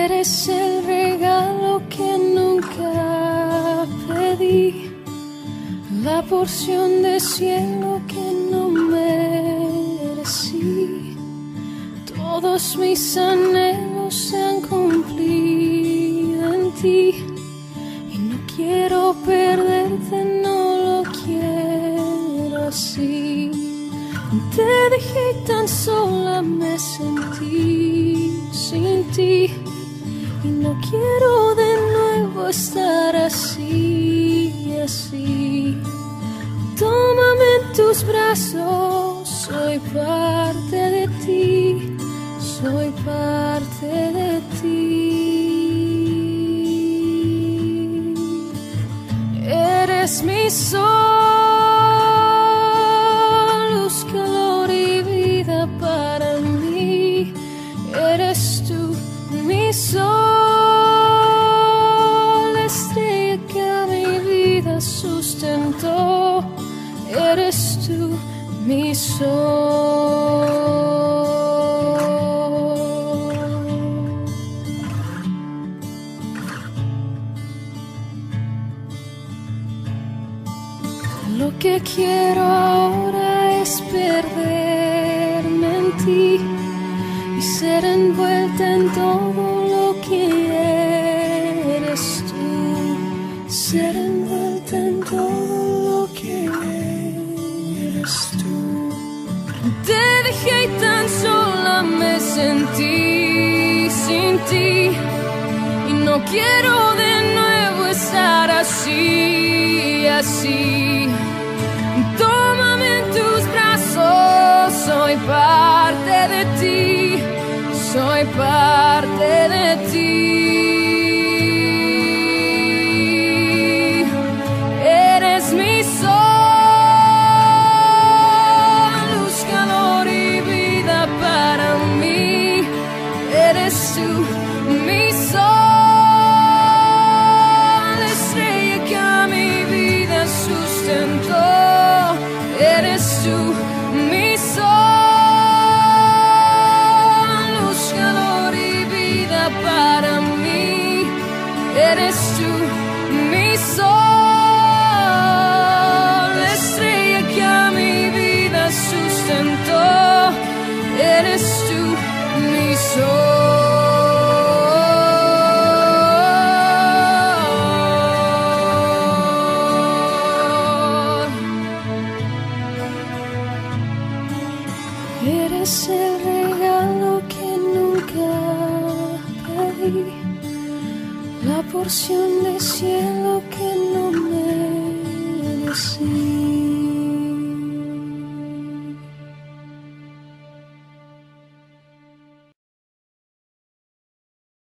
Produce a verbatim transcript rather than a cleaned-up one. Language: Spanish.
Eres el regalo que nunca pedí, la porción de cielo que no merecí. Todos mis anhelos se han cumplido en ti, y no quiero perderte, no lo quiero así. Te dejé tan sola, me sentí sin ti, y no quiero de nuevo estar así, así. Tómame en tus brazos, soy parte de ti, soy parte de ti. Eres mi sol, luz, calor y vida para mí. Eres tú mi sol, la estrella que a mi vida sustentó. Eres tú mi sol. Lo que quiero ahora es perderme en ti y ser envuelta en todo lo que eres tú, ser envuelta en todo lo que eres tú. Te dejé tan sola, me sentí sin ti, y no quiero de nuevo estar así, así. Tómame en tus brazos, soy parte de ti, soy parte de ti. Eres mi sol, luz, calor y vida para mí. Eres tú mi sol, la estrella que a mi vida sustentó. Eres tú mi sol, luz, calor y vida para mí. Eres tú mi sol, la estrella que a mi vida sustentó. Eres tú mi sol. Eres el regalo que nunca pedí, la porción de cielo que no merecí.